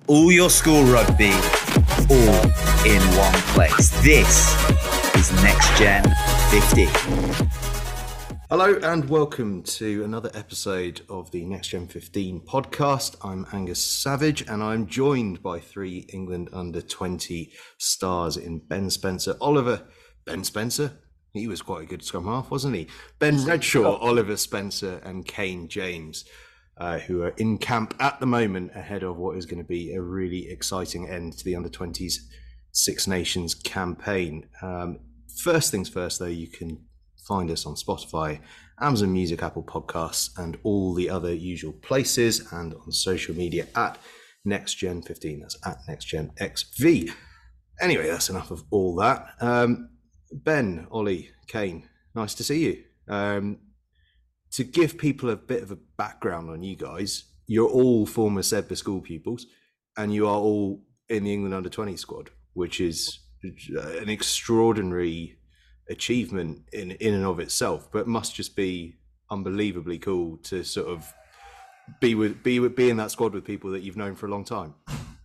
All your school rugby, all in one place. This is Next Gen 15. Hello and welcome to another episode of the Next Gen 15 podcast. I'm Angus Savage and I'm joined by three England under-20 stars in Ben Spencer, Ben Spencer? He was quite a good scrum half, wasn't he? Ben Redshaw, Oliver Spencer and Kane James, who are in camp at the moment ahead of what is going to be a really exciting end to the under-20s Six Nations campaign. First things first, though, you can find us on Spotify, Amazon Music, Apple Podcasts, and all the other usual places, and on social media at NextGen15. That's at NextGenXV. Anyway, that's enough of all that. Ben, Ollie, Kane, nice to see you. To give people a bit of a background on you guys, you're all former Sedbergh school pupils, and you are all in the England under-20 squad, which is an extraordinary achievement in and of itself, but must just be unbelievably cool to sort of be in that squad with people that you've known for a long time.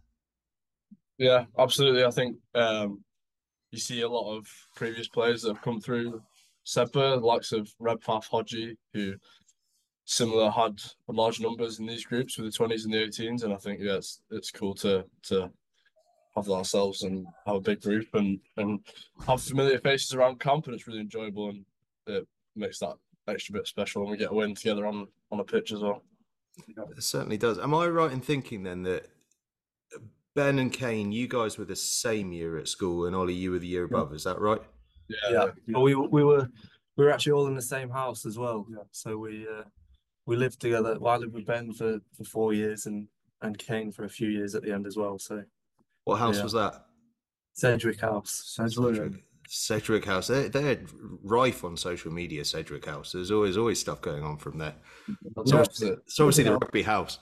Yeah, absolutely. I think you see a lot of previous players that have come through Sedbergh, the likes of Redpath, Hodgie, who similar had large numbers in these groups with the 20s and the 18s, and I think it's cool to have that ourselves and have a big group and have familiar faces around camp, and it's really enjoyable, and it makes that extra bit special when we get a win together on a pitch as well. It certainly does. Am I right in thinking then that Ben and Kane, you guys were the same year at school, and Ollie, you were the year above? Is that right? Yeah. Well, we were actually all in the same house as well. Yeah. So we lived together. Well, I lived with Ben for 4 years and Kane for a few years at the end as well. So what house was that? Sedgwick House. Sedgwick House. They're rife on social media. Sedgwick House. There's always stuff going on from there. It's obviously the rugby house.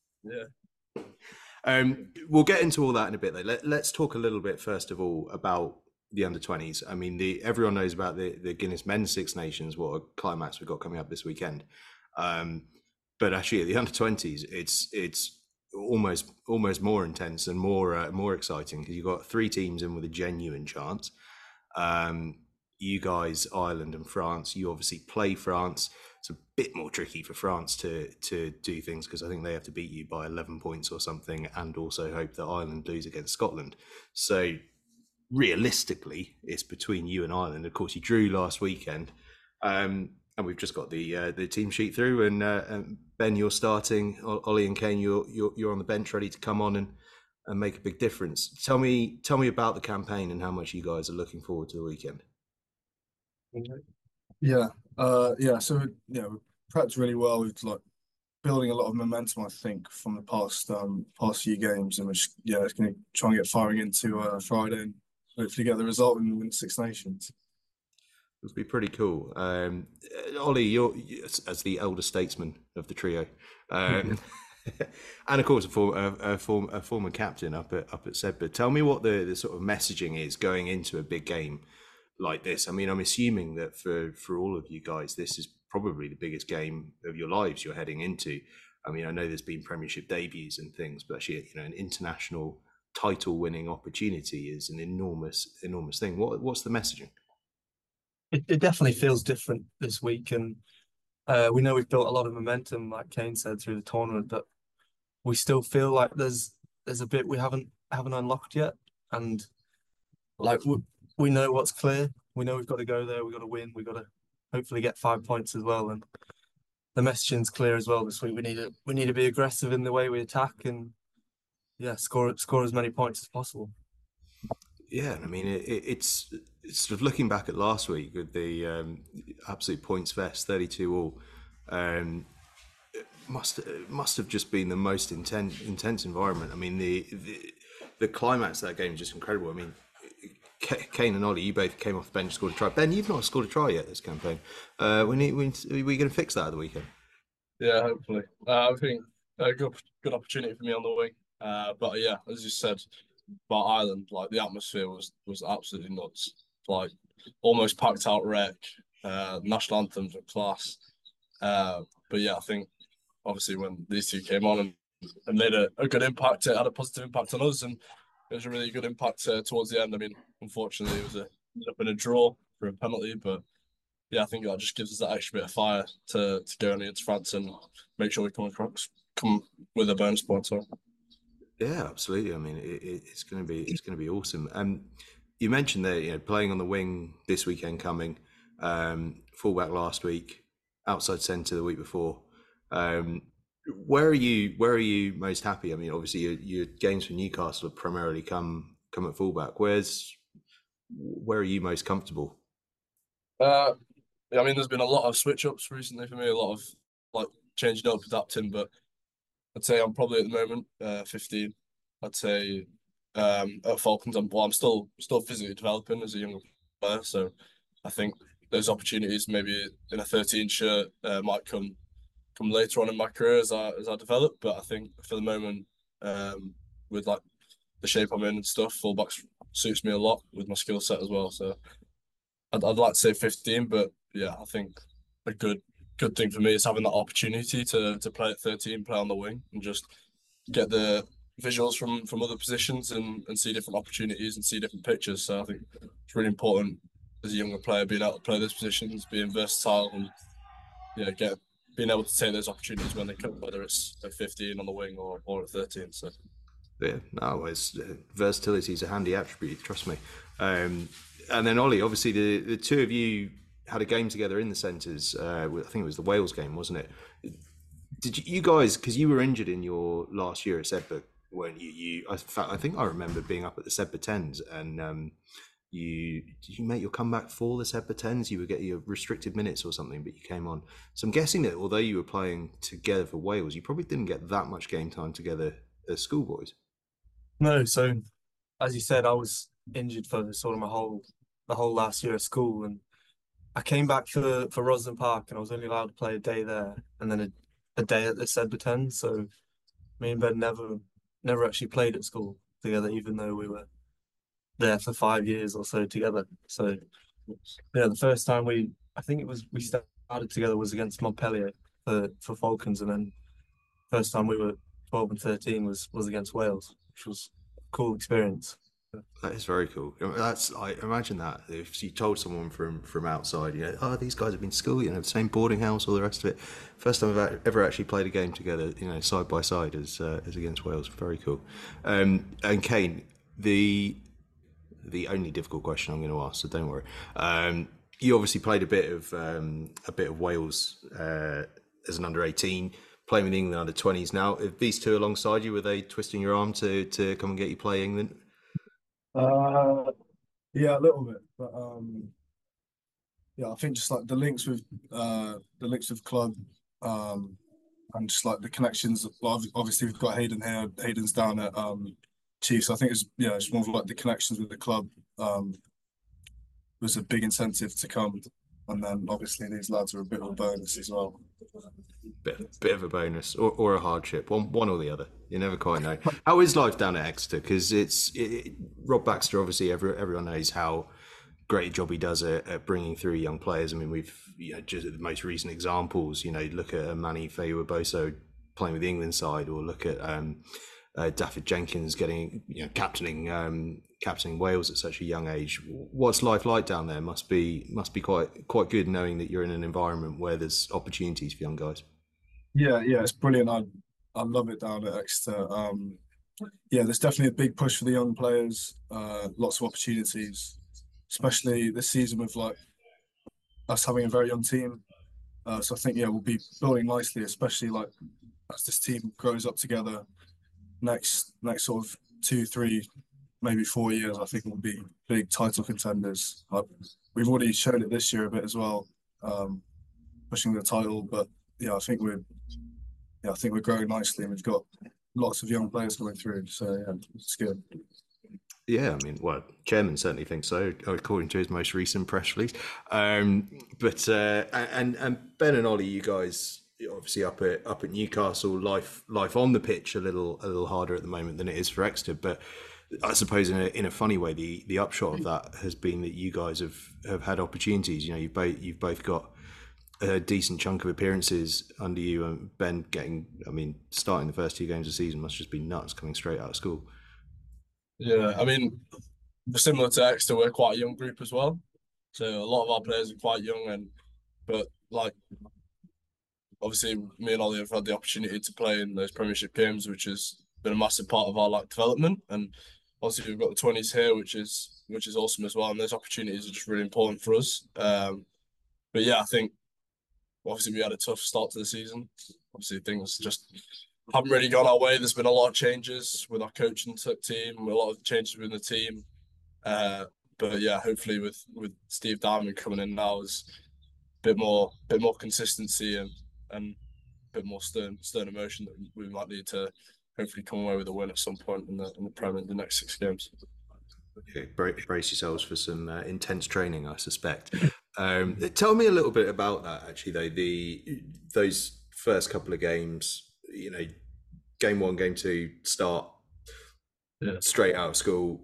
Yeah. We'll get into all that in a bit though. Let's talk a little bit first of all about the under-20s. I mean, everyone knows about the Guinness Men's Six Nations, what a climax we've got coming up this weekend. But actually at the under-20s, it's almost more intense and more exciting because you've got three teams in with a genuine chance. You guys, Ireland and France, you obviously play France. It's a bit more tricky for France to do things because I think they have to beat you by 11 points or something, and also hope that Ireland lose against Scotland. So realistically, it's between you and Ireland. Of course, you drew last weekend, and we've just got the team sheet through. And Ben, you're starting. Ollie and Kane, you're on the bench, ready to come on and make a big difference. Tell me about the campaign and how much you guys are looking forward to the weekend. So we prepped really well. We've building a lot of momentum, I think, from the past few games, and it's going to try and get firing into Friday and hopefully get the result and win Six Nations. It would be pretty cool. Ollie, you're as the elder statesman of the trio, and of course a former captain up at Sedbergh. Tell me what the sort of messaging is going into a big game like this. I mean, I'm assuming that for all of you guys, this is probably the biggest game of your lives you're heading into. I mean, I know there's been Premiership debuts and things, but actually, an international title-winning opportunity is an enormous thing. What's the messaging? It definitely feels different this week, and we know we've built a lot of momentum, like Kane said, through the tournament, but we still feel like there's a bit we haven't unlocked yet, and we know what's clear. We know we've got to go there. We've got to win. We've got to hopefully get 5 points as well, and the messaging's clear as well this week. We need to be aggressive in the way we attack and score as many points as possible. Yeah, I mean, it's sort of looking back at last week with the absolute points fest, 32 all. It must have just been the most intense environment. I mean, the climax of that game is just incredible. I mean, Kane and Ollie, you both came off the bench, scored a try. Ben, you've not scored a try yet this campaign. Are we going to fix that at the weekend? Yeah, hopefully. I think a good opportunity for me on the wing. But yeah, as you said about Ireland, the atmosphere was absolutely nuts. Almost packed out rec. National anthems were class. But yeah, I think obviously when these two came on and made a good impact. It had a positive impact on us, and it was a really good impact towards the end. I mean, unfortunately, it ended up in a draw for a penalty, but yeah, I think that just gives us that extra bit of fire to go against France and make sure we come with a bonus point. So. Yeah, absolutely. I mean, it's going to be awesome. You mentioned that playing on the wing this weekend coming, fullback last week, outside centre the week before. Where are you most happy? I mean, obviously your games for Newcastle have primarily come at fullback. Where are you most comfortable? I mean, there's been a lot of switch ups recently for me, a lot of like changing up, adapting, but I'd say I'm probably at the moment 15. I'd say at Falcons, I'm still physically developing as a younger player, so I think those opportunities maybe in a 13 shirt might come later on in my career as I develop. But I think for the moment, with like the shape I'm in and stuff, fullbacks suits me a lot with my skill set as well. So I'd like to say 15, but yeah, I think a good thing for me is having that opportunity to play at 13, play on the wing, and just get the visuals from other positions and see different opportunities and see different pictures. So I think it's really important as a younger player being able to play those positions, being versatile, and being able to take those opportunities when they come, whether it's at 15 on the wing or at 13. So yeah, no, versatility is a handy attribute, trust me. And then Ollie, obviously the two of you had a game together in the centres. I think it was the Wales game, wasn't it? Did you guys, because you were injured in your last year at Sedbergh, when I think I remember being up at the Sedbergh 10s, and did you make your comeback for the Sedbergh 10s? You would get your restricted minutes or something, but you came on. So I'm guessing that although you were playing together for Wales, you probably didn't get that much game time together as schoolboys. No, so as you said, I was injured for sort of the whole last year of school, and I came back for Roslyn Park, and I was only allowed to play a day there, and then a day at the Sedbergh 10. So me and Ben never actually played at school together, even though we were there for 5 years or so together. So yeah, the first time we started together was against Montpellier for Falcons, and then first time we were 12 and 13 was against Wales, which was a cool experience. That is very cool. I imagine that if you told someone from outside, these guys have been to school, the same boarding house, all the rest of it. First time I've ever actually played a game together, side by side as against Wales. Very cool. And Kane, the only difficult question I'm going to ask, so don't worry. You obviously played a bit of Wales as an under-18, playing with England under-20s. Now, if these two alongside you, were they twisting your arm to come and get you play England? Yeah, a little bit, but I think just like the links with club, and just like the connections. Obviously, we've got Hayden here. Hayden's down at Chiefs. I think it's more of like the connections with the club was a big incentive to come, and then obviously these lads are a bit of a bonus as well. Bit of a bonus or a hardship, one or the other. You never quite know. How is life down at Exeter? Because Rob Baxter, obviously everyone knows how great a job he does at bringing through young players. I mean, we've just the most recent examples. Look at Manny Feiwa-Boso playing with the England side, or look at Daffyd Jenkins getting captaining Wales at such a young age. What's life like down there? Must be quite good knowing that you're in an environment where there's opportunities for young guys. Yeah, it's brilliant. I love it down at Exeter. There's definitely a big push for the young players. Lots of opportunities, especially this season with like us having a very young team. So I think we'll be building nicely, especially like as this team grows up together. Next sort of 2, 3, maybe 4 years, I think we'll be big title contenders. We've already shown it this year a bit as well, pushing the title. But I think we're growing nicely, and we've got lots of young players coming through. So it's good. Yeah, I mean, chairman certainly thinks so, according to his most recent press release. But Ben and Ollie, you guys obviously up at Newcastle, life on the pitch a little harder at the moment than it is for Exeter. But I suppose in a funny way, the upshot of that has been that you guys have had opportunities. You've both got a decent chunk of appearances under you, and Ben starting the first 2 games of the season must just be nuts coming straight out of school. Yeah, I mean, similar to Exeter, we're quite a young group as well. So a lot of our players are quite young, but like obviously me and Ollie have had the opportunity to play in those Premiership games, which has been a massive part of our development. And obviously we've got the 20s here, which is awesome as well. And those opportunities are just really important for us. But yeah, I think obviously we had a tough start to the season. Obviously things just haven't really gone our way. There's been a lot of changes with our coaching team, a lot of changes within the team. But yeah, hopefully with Steve Diamond coming in now, is a bit more consistency and a bit more stern emotion that we might need to hopefully come away with a win at some point in the Prem in the next 6 games. Okay, brace yourselves for some intense training, I suspect. Tell me a little bit about that, actually, though. Those first couple of games, game 1, game 2, start straight out of school.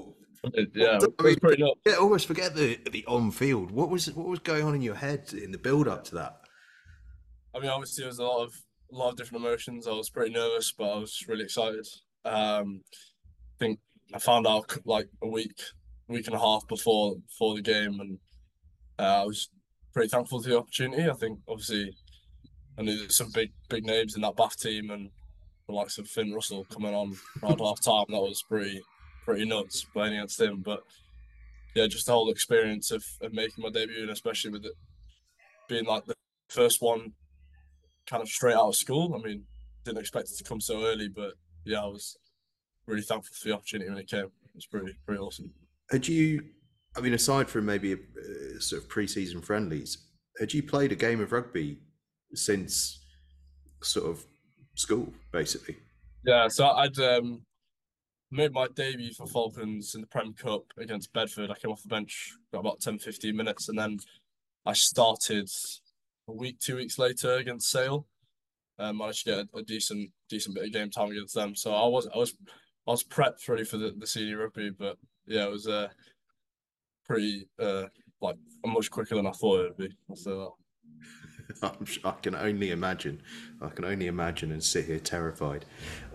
It was pretty nuts. Yeah, almost forget the on field. What was going on in your head in the build up to that? I mean, obviously, there was a lot of different emotions. I was pretty nervous, but I was really excited. I think I found out like a week and a half before the game, and I was pretty thankful for the opportunity. I think obviously I knew there's some big names in that Bath team, and the likes of Finn Russell coming on around half time. That was pretty nuts playing against him. But yeah, just the whole experience of making my debut, and especially with it being like the first one kind of straight out of school. I mean, didn't expect it to come so early, but yeah, I was really thankful for the opportunity when it came. It was pretty awesome. Had you, I mean, aside from maybe sort of pre-season friendlies, had you played a game of rugby since sort of school, basically? Yeah, so I'd made my debut for Falcons in the Prem Cup against Bedford. I came off the bench, got about 10-15 minutes, and then I started 2 weeks later against Sale. Managed to get a decent bit of game time against them. So I was prepped ready for the senior rugby, but yeah, it was pretty much quicker than I thought it would be. So I can only imagine. And sit here terrified.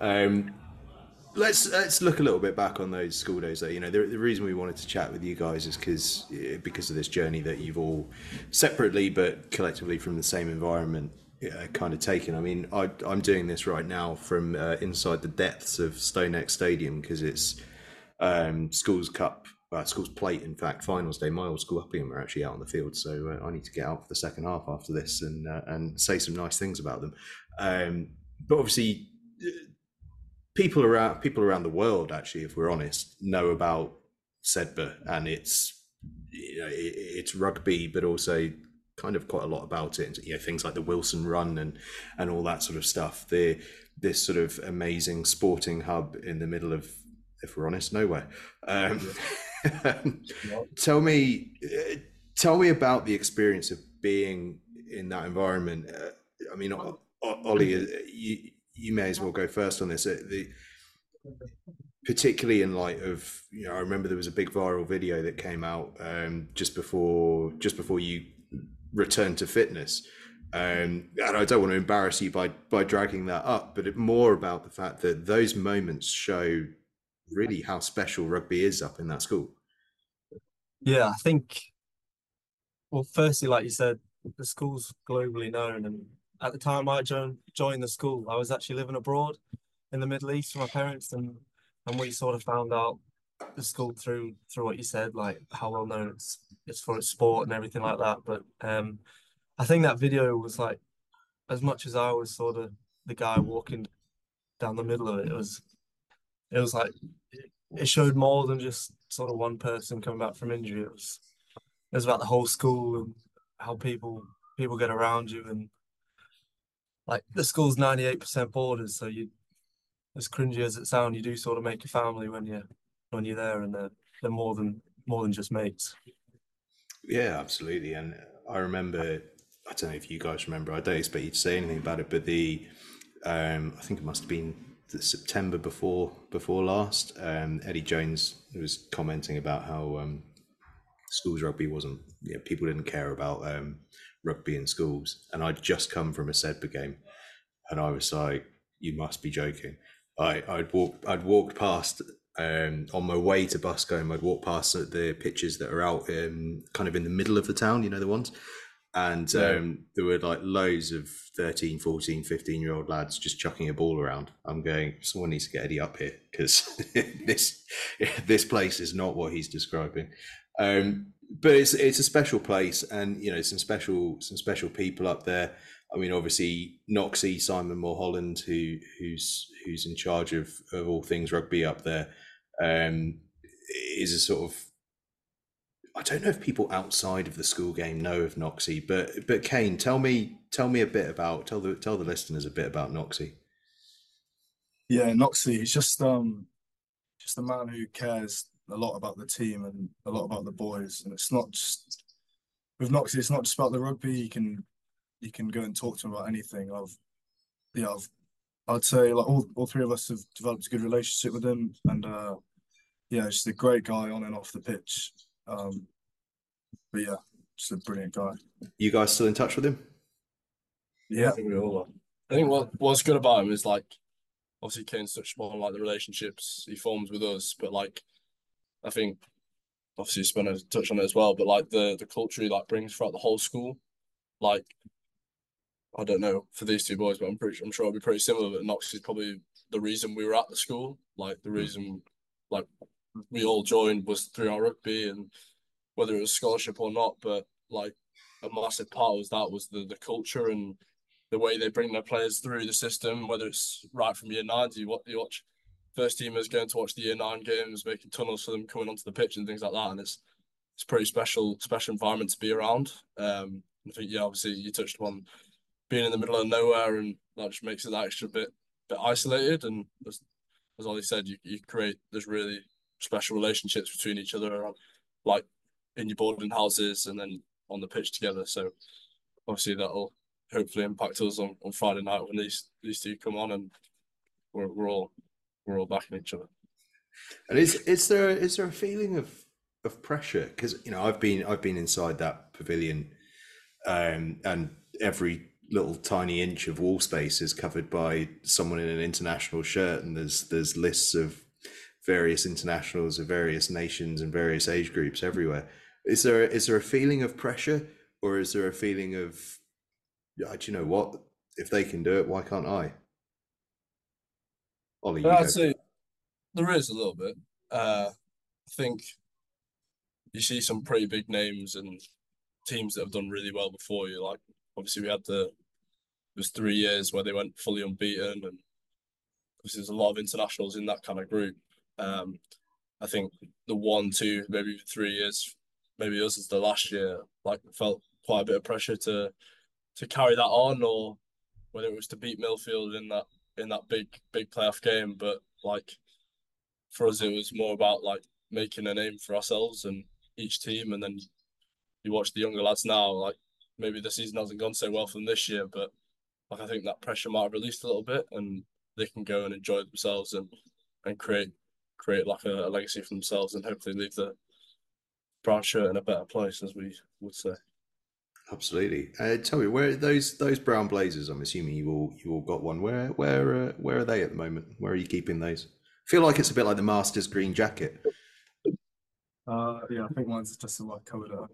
Let's look a little bit back on those school days. Though, the reason we wanted to chat with you guys is because of this journey that you've all separately but collectively from the same environment kind of taken. I mean, I'm doing this right now from inside the depths of Stonex Stadium because it's Schools Cup. Schools Plate, in fact, finals day. My old school Uppingham are actually out on the field, so I need to get out for the second half after this and say some nice things about them. But obviously, people around the world, actually, if we're honest, know about Sedbergh and it's rugby, but also kind of quite a lot about it. Things like the Wilson Run and all that sort of stuff. This sort of amazing sporting hub in the middle of, if we're honest, nowhere. Tell me about the experience of being in that environment. I mean, Ollie, you may as well go first on this. Particularly in light of, I remember there was a big viral video that came out just before you returned to fitness. And I don't want to embarrass you by dragging that up, but more about the fact that those moments show really how special rugby is up in that school. Yeah, I think, well, firstly, like you said, the school's globally known. And at the time I joined the school, I was actually living abroad in the Middle East with my parents. And we sort of found out the school through what you said, like how well known it's for its sport and everything like that. But I think that video was like, as much as I was sort of the guy walking down the middle of it, it was like it showed more than just sort of one person coming back from injury. It was about the whole school and how people get around you, and like the school's 98% borders, so you, as cringy as it sounds, you do sort of make a family when you're there, and they're more than just mates. Yeah, absolutely. And I remember, I don't know if you guys remember, I don't expect you to say anything about it, but I think it must have been the September before last, Eddie Jones was commenting about how schools rugby wasn't, people didn't care about rugby in schools. And I'd just come from a Sedbergh game, and I was like, you must be joking. I'd walked past on my way to Buscombe. I'd walk past the pitches that are out kind of in the middle of the town, the ones. And there were like loads of 13, 14, 15-year-old lads just chucking a ball around. I'm going, someone needs to get Eddie up here, because this place is not what he's describing. But it's a special place, and some special people up there. I mean, obviously Noxie, Simon Mulholland, who's in charge of all things rugby up there, is a sort of, I don't know if people outside of the school game know of Noxie, but Kane, tell me a bit about, tell the listeners a bit about Noxie. Yeah, Noxie is just a man who cares a lot about the team and a lot about the boys. And it's not just with Noxie, it's not just about the rugby. You can go and talk to him about anything. I'd say like all three of us have developed a good relationship with him, and just a great guy on and off the pitch. But yeah, just a brilliant guy. You guys still in touch with him? Yeah, I think we all are. I think what's good about him is, like, obviously Kane's touched upon like the relationships he forms with us, but like I think obviously Spinner touched on it as well, but like the culture he like brings throughout the whole school. Like, I don't know for these two boys, but I'm sure it'll be pretty similar. But Knox is probably the reason we were at the school. Like, the reason like we all joined was through our rugby, and whether it was scholarship or not, but like a massive part was the culture and the way they bring their players through the system, whether it's right from year 9 to you watch first teamers going to watch the year 9 games, making tunnels for them coming onto the pitch and things like that. And it's pretty special environment to be around. I think, obviously you touched upon being in the middle of nowhere, and that just makes it that extra bit isolated. And as Ollie said, you create those really special relationships between each other, like in your boarding houses and then on the pitch together. So obviously that'll hopefully impact us on Friday night when these two come on, and we're all backing each other. And is there a feeling of pressure? Because I've been inside that pavilion, and every little tiny inch of wall space is covered by someone in an international shirt, and there's lists of various internationals of various nations and various age groups everywhere. Is there a feeling of pressure, or is there a feeling of, do you know what? If they can do it, why can't I? Ollie, I'd say there is a little bit. I think you see some pretty big names and teams that have done really well before you. Like, obviously it was 3 years where they went fully unbeaten, and obviously there's a lot of internationals in that kind of group. I think the 1, 2, maybe 3 years, maybe us as the last year, like, felt quite a bit of pressure to carry that on, or whether it was to beat Millfield in that big playoff game. But like, for us, it was more about like making a name for ourselves and each team. And then you watch the younger lads now, like, maybe the season hasn't gone so well for them this year, but like, I think that pressure might have released a little bit, and they can go and enjoy themselves and create like a legacy for themselves, and hopefully leave the brown shirt in a better place, as we would say. Absolutely. Tell me, where are those brown blazers? I'm assuming you all got one. Where are they at the moment? Where are you keeping those? I feel like it's a bit like the Masters green jacket. I think mine's just a white covered up.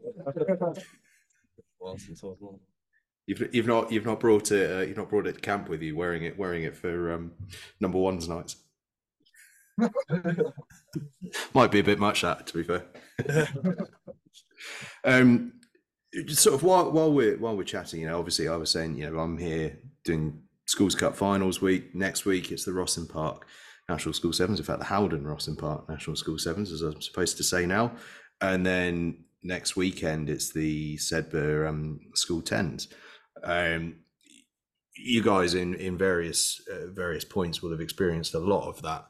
You've not brought it to camp with you, wearing it for number ones nights. Might be a bit much, that, to be fair. Sort of while we're chatting, obviously I was saying, I'm here doing Schools Cup finals week. Next week it's the Rossin Park National School Sevens. In fact, the Howden Rossin Park National School Sevens, as I'm supposed to say now. And then next weekend it's the Sedbergh School Tens. You guys in various points will have experienced a lot of that.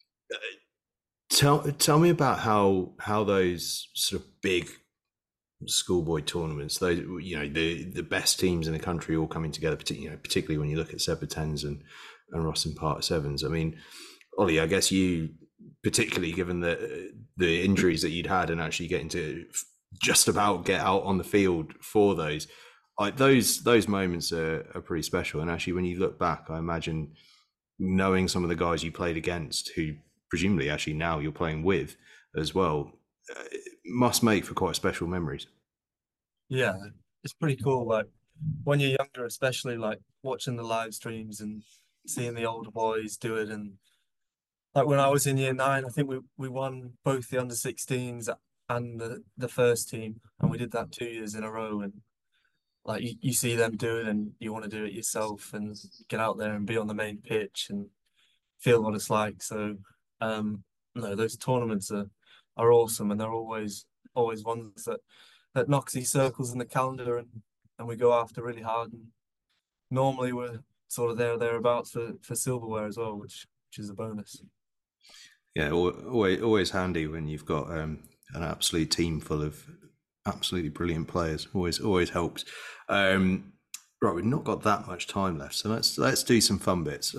Tell me about how those sort of big schoolboy tournaments, those, the best teams in the country all coming together, particularly when you look at Sedbergh Tens and Rossin Park Sevens. I mean, Ollie, I guess you, particularly given the injuries that you'd had and actually getting to just about get out on the field for those. Those moments are pretty special. And actually, when you look back, I imagine knowing some of the guys you played against, who presumably actually now you're playing with as well, must make for quite special memories. Yeah, it's pretty cool. Like when you're younger, especially like watching the live streams and seeing the older boys do it. And like when I was in year 9, I think we won both the under-16s and the first team, and we did that 2 years in a row. And like you see them do it, and you want to do it yourself and get out there and be on the main pitch and feel what it's like. So, no, those tournaments are awesome, and they're always ones that knocks these circles in the calendar, and we go after really hard. And normally we're sort of thereabouts for silverware as well, which is a bonus. Yeah, always handy when you've got an absolute team full of absolutely brilliant players. Always helps. Right, we've not got that much time left, so let's do some fun bits.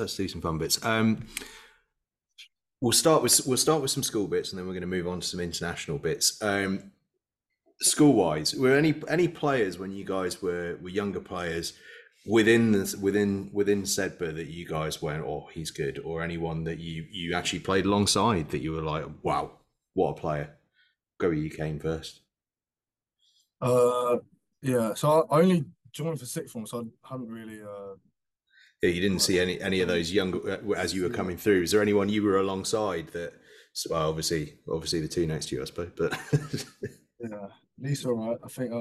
We'll start with some school bits, and then we're going to move on to some international bits. School wise, were any players when you guys were younger players within Sedbergh that you guys went, oh, he's good, or anyone that you actually played alongside that you were like, wow, what a player? Go with you, Kane, first. Yeah, so I only joined for sixth form, so I haven't really Yeah, you didn't see any of those younger as you were coming through. Is there anyone you were alongside that? Well, obviously the two next to you, I suppose. But yeah, Lisa, all right. I think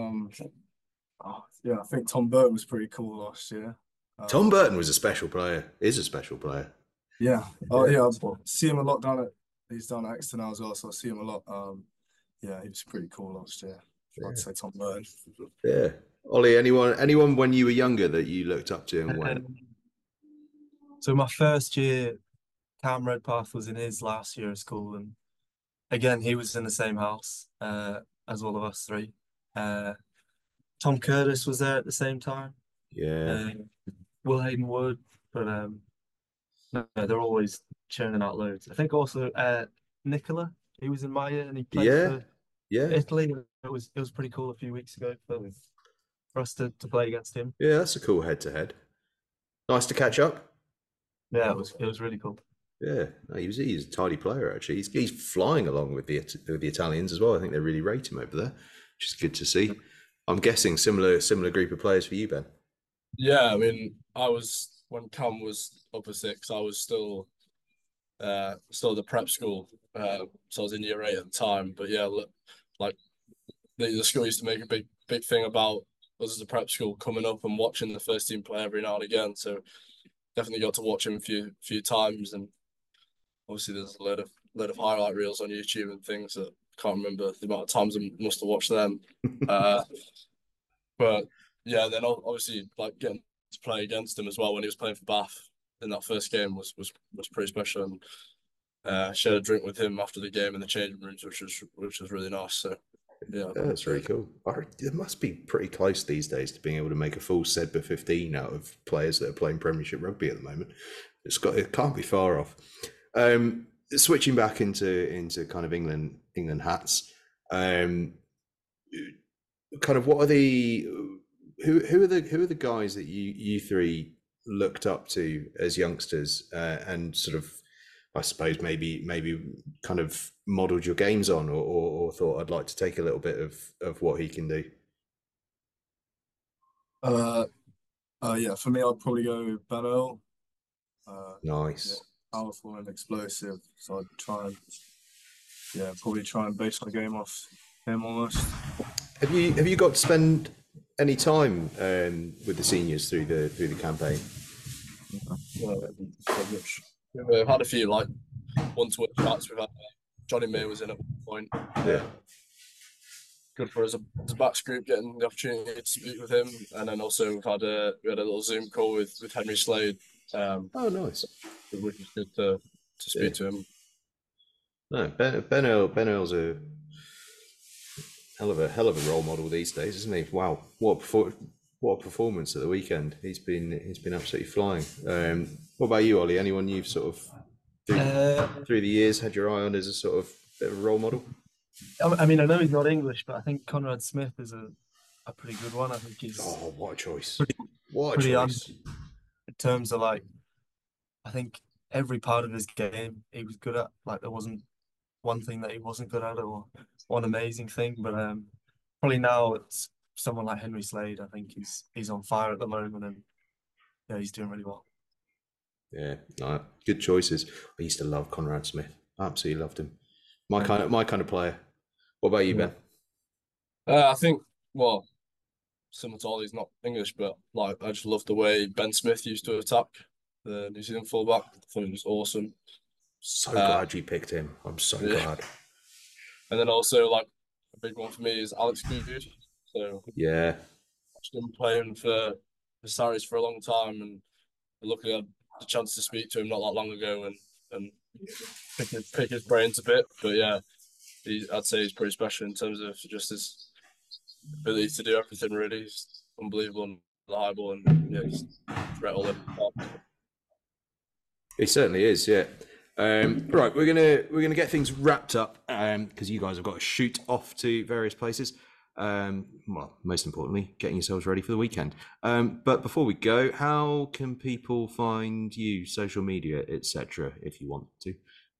I think Tom Burton was pretty cool last year. Tom Burton was a special player. Is a special player. Yeah. Oh yeah, I see him a lot he's down at Exeter now as well, so I see him a lot. Yeah, he was pretty cool last year. I'd say Tom Burton. Yeah. Ollie, anyone when you were younger that you looked up to and went? So my first year, Cam Redpath was in his last year of school, and again he was in the same house as all of us three. Tom Curtis was there at the same time. Yeah. Will Hayden Wood, but no, they're always churning out loads. I think also Nicola, he was in my year and he played for Italy. It was pretty cool a few weeks ago for us to play against him. Yeah, that's a cool head-to-head. Nice to catch up. Yeah, it was really cool. Yeah, no, he's a tidy player actually. He's flying along with the Italians as well. I think they really rate him over there, which is good to see. I'm guessing similar group of players for you, Ben. Yeah, I mean, when Cam was up for six, I was still at the prep school, so I was in year 8 at the time. But yeah, look, like the school used to make a big thing about us as a prep school coming up and watching the first team play every now and again. So definitely got to watch him a few times, and obviously there's a load of highlight reels on YouTube and things that I can't remember the amount of times I must have watched them. But yeah, then obviously like getting to play against him as well when he was playing for Bath in that first game was pretty special, and shared a drink with him after the game in the changing rooms, which was really nice. So yeah, that's really cool. It must be pretty close these days to being able to make a full Sedbergh 15 out of players that are playing Premiership rugby at the moment. It can't be far off. Switching back into kind of England hats. Kind of what are who are the guys that you three looked up to as youngsters and sort of, I suppose maybe kind of modelled your games on or thought I'd like to take a little bit of what he can do? Yeah, for me I'd probably go Ben Earl. Nice. Yeah, powerful and explosive. So I'd probably try and base my game off him almost. Have you got to spend any time with the seniors through the campaign? We've had a few like one-to-one chats. We've had Johnny May was in at one point. Yeah. Good for us as a backs group getting the opportunity to speak with him, and then also we had a little Zoom call with Henry Slade. Oh, nice. Which was good to speak to him. No, Ben Earl's a hell of a role model these days, isn't he? Wow, what a performance at the weekend. He's been absolutely flying. What about you, Ollie? Anyone you've sort of through the years had your eye on as a sort of bit of a role model? I mean, I know he's not English, but I think Conrad Smith is a pretty good one. I think he's Oh, what a choice! pretty, What a pretty choice! in terms of like, I think every part of his game he was good at. Like there wasn't one thing that he wasn't good at or one amazing thing. But probably now it's someone like Henry Slade. I think he's on fire at the moment, and yeah, he's doing really well. Yeah, no, good choices. I used to love Conrad Smith. Absolutely loved him. My kind of player. What about you, Ben? I think, well, similar to Ollie, he's not English, but like I just love the way Ben Smith used to attack the New Zealand fullback. I thought it was awesome. So glad you picked him. I'm so glad. And then also like a big one for me is Alex Goode. So yeah, watched him playing for Saris for a long time, and luckily I had the chance to speak to him not that long ago and pick his brains a bit. But yeah, I'd say he's pretty special in terms of just his ability to do everything. Really, he's unbelievable on the high ball, and yeah, he's threat all over. He certainly is. Yeah. Right, we're gonna get things wrapped up because you guys have got to shoot off to various places. Well, most importantly, getting yourselves ready for the weekend. But before we go, how can people find you, social media, etc., if you want to?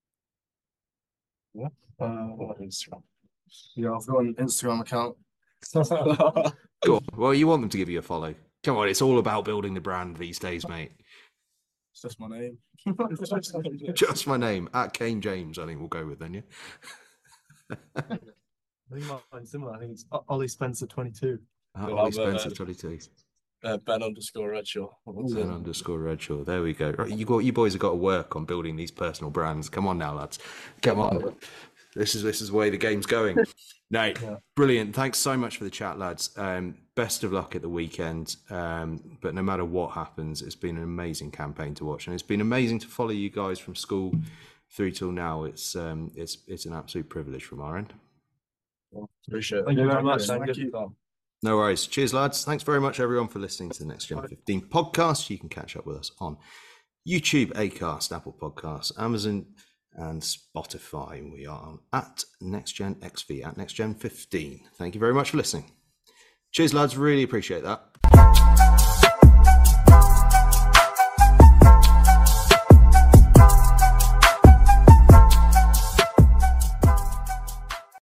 Instagram. Yeah, I've got an Instagram account. Go on. Well, you want them to give you a follow. Come on, it's all about building the brand these days, mate. It's just my name. Just my name, at Kane James, I think we'll go with then, yeah? I think mine's similar. I think it's Ollie Spencer 22. Ollie Spencer 22. Ben_Redshaw. Ben_Redshaw. There we go. Right, you boys have got to work on building these personal brands. Come on now, lads. Come on. This is the way the game's going. No, brilliant. Thanks so much for the chat, lads. Best of luck at the weekend. But no matter what happens, it's been an amazing campaign to watch, and it's been amazing to follow you guys from school through till now. It's an absolute privilege from our end. Appreciate it. Thank you very much. Thank you. No worries. Cheers, lads. Thanks very much, everyone, for listening to the Next Gen 15 podcast. You can catch up with us on YouTube, Acast, Apple Podcasts, Amazon, and Spotify. We are on at NextGenXV, at NextGen 15. Thank you very much for listening. Cheers, lads. Really appreciate that.